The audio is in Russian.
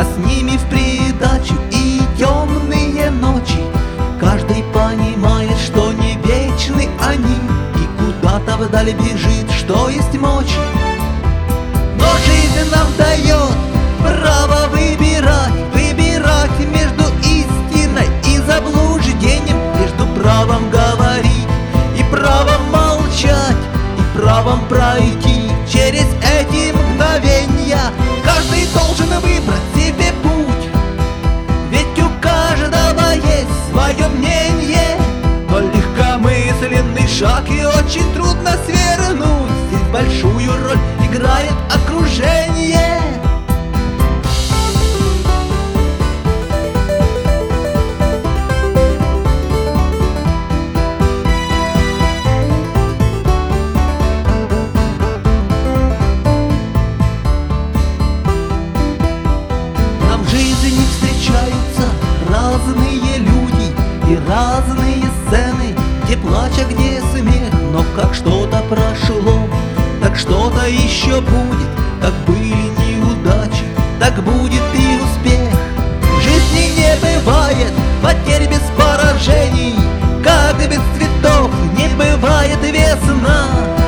а с ними в придачу и темные ночи. Каждый понимает, что не вечны они, и куда-то вдаль бежит, что есть мочи. Но жизнь нам дает право выбирать, выбирать между истиной и заблуждением, между правом говорить и правом молчать, и правом пройти через эти мгновенья. Каждый должен выбрать себе путь, ведь у каждого есть свое мнение. Но легкомысленный шаг и очень трудно свернуть. Здесь большую роль играет окружение. Нам в жизни встречаются разные люди и разные сцены, где плач, а где смех. Но как что-то прошло, так что-то еще будет. Как были неудачи, так будет и успех. В жизни не бывает потерь без поражений, как без цветов не бывает весна.